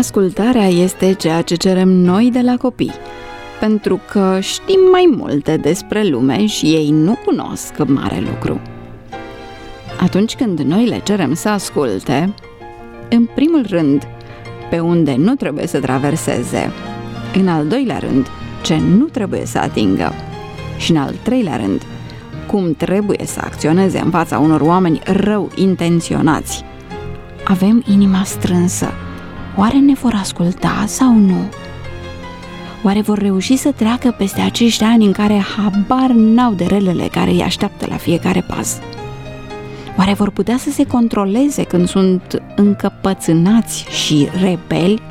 Ascultarea este ceea ce cerem noi de la copii, pentru că știm mai multe despre lume și ei nu cunosc mare lucru. Atunci când noi le cerem să asculte, în primul rând, pe unde nu trebuie să traverseze, în al doilea rând, ce nu trebuie să atingă și în al treilea rând, cum trebuie să acționeze în fața unor oameni rău intenționați. Avem inima strânsă. Oare ne vor asculta sau nu? Oare vor reuși să treacă peste acești ani în care habar n-au de relele care îi așteaptă la fiecare pas? Oare vor putea să se controleze când sunt încăpățânați și rebeli?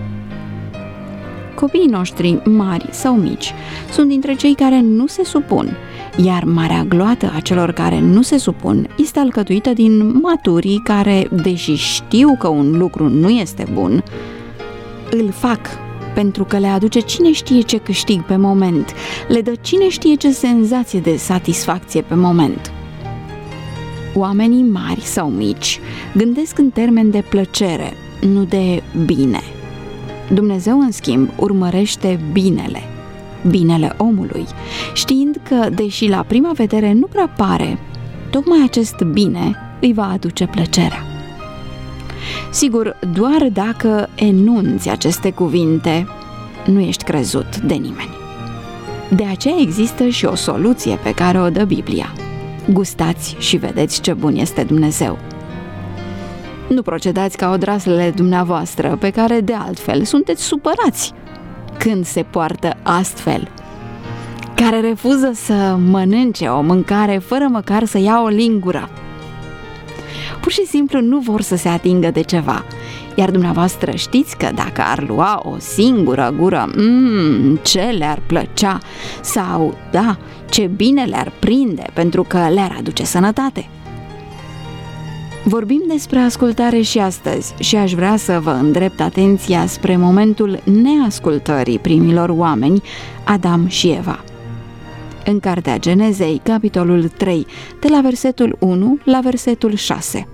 Copiii noștri, mari sau mici, sunt dintre cei care nu se supun, iar marea gloată a celor care nu se supun este alcătuită din maturii care, deși știu că un lucru nu este bun, îl fac pentru că le aduce cine știe ce câștig pe moment, le dă cine știe ce senzație de satisfacție pe moment. Oamenii mari sau mici gândesc în termeni de plăcere, nu de bine. Dumnezeu, în schimb, urmărește binele omului, știind că, deși la prima vedere nu prea pare, tocmai acest bine îi va aduce plăcerea. Sigur, doar dacă enunți aceste cuvinte, nu ești crezut de nimeni. De aceea există și o soluție pe care o dă Biblia. Gustați și vedeți ce bun este Dumnezeu. Nu procedați ca odraslele dumneavoastră, pe care de altfel sunteți supărați când se poartă astfel, care refuză să mănânce o mâncare fără măcar să ia o lingură. Pur și simplu nu vor să se atingă de ceva, iar dumneavoastră știți că dacă ar lua o singură gură, ce le-ar plăcea sau, da, ce bine le-ar prinde pentru că le-ar aduce sănătate. Vorbim despre ascultare și astăzi și aș vrea să vă îndrept atenția spre momentul neascultării primilor oameni, Adam și Eva. În Cartea Genezei, capitolul 3, de la versetul 1 la versetul 6.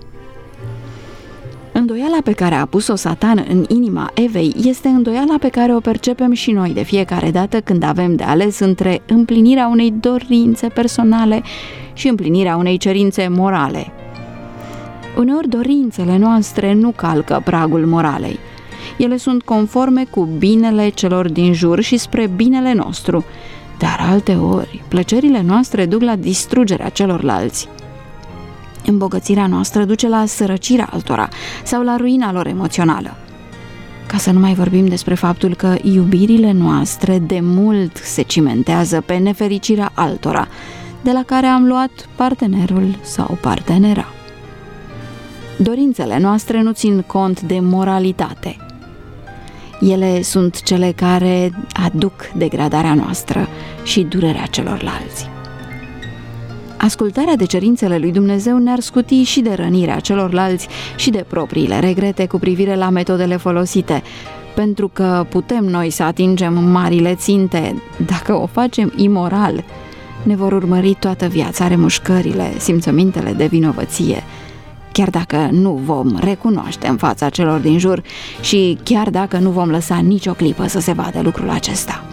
Îndoiala pe care a pus-o Satan în inima Evei este îndoiala pe care o percepem și noi de fiecare dată când avem de ales între împlinirea unei dorințe personale și împlinirea unei cerințe morale. Uneori dorințele noastre nu calcă pragul moralei. Ele sunt conforme cu binele celor din jur și spre binele nostru, dar alteori plăcerile noastre duc la distrugerea celorlalți. Îmbogățirea noastră duce la sărăcirea altora sau la ruina lor emoțională. Ca să nu mai vorbim despre faptul că iubirile noastre de mult se cimentează pe nefericirea altora, de la care am luat partenerul sau partenera. Dorințele noastre nu țin cont de moralitate. Ele sunt cele care aduc degradarea noastră și durerea celorlalți. Ascultarea de cerințele lui Dumnezeu ne-ar scuti și de rănirea celorlalți și de propriile regrete cu privire la metodele folosite, pentru că putem noi să atingem marile ținte. Dacă o facem imoral, ne vor urmări toată viața remușcările, simțămintele de vinovăție, chiar dacă nu vom recunoaște în fața celor din jur și chiar dacă nu vom lăsa nicio clipă să se vadă lucrul acesta.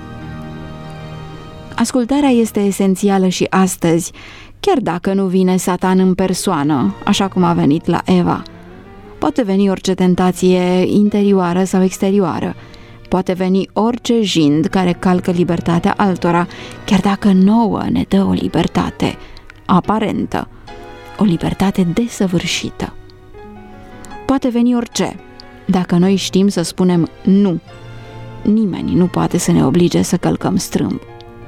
Ascultarea este esențială și astăzi, chiar dacă nu vine Satan în persoană, așa cum a venit la Eva. Poate veni orice tentație interioară sau exterioară. Poate veni orice jind care calcă libertatea altora, chiar dacă nouă ne dă o libertate aparentă, o libertate desăvârșită. Poate veni orice. Dacă noi știm să spunem nu, nimeni nu poate să ne oblige să călcăm strâmb.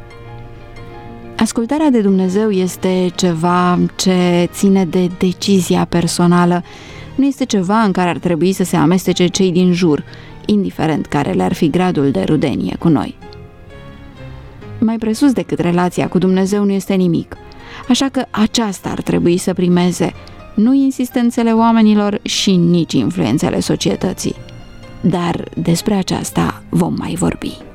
Ascultarea de Dumnezeu este ceva ce ține de decizia personală, nu este ceva în care ar trebui să se amestece cei din jur, indiferent care le-ar fi gradul de rudenie cu noi. Mai presus decât relația cu Dumnezeu nu este nimic, așa că aceasta ar trebui să primeze, nu insistențele oamenilor și nici influențele societății. Dar despre aceasta vom mai vorbi.